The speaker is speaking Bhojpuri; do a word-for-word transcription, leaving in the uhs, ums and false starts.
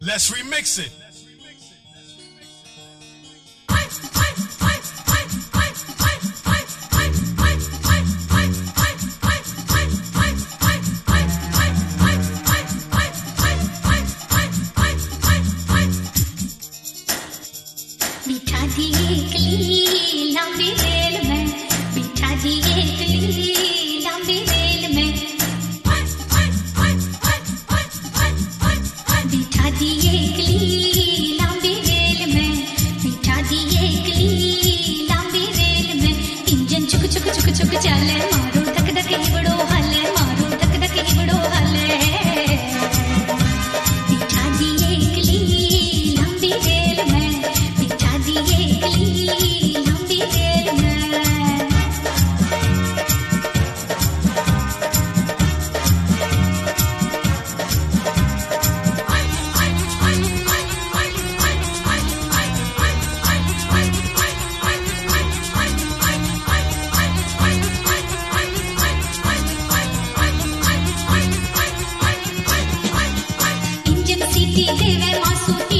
Let's remix it. बिठा दिए कली लंबी रेल में, बिठा दिए कली लंबी रेल में, बिठा दिए कली लंबी रेल में, बिठा दिए कली लंबी रेल में। इंजन चुक चुक चुक चुक चले, मारो धक धक हिबड़ो हले, मारो धक धक हिबड़ो हले। बिठा दिए कली लंबी रेल में, बिठा दिए कली लंबी रेल में। इंजन सीटी देवे मासू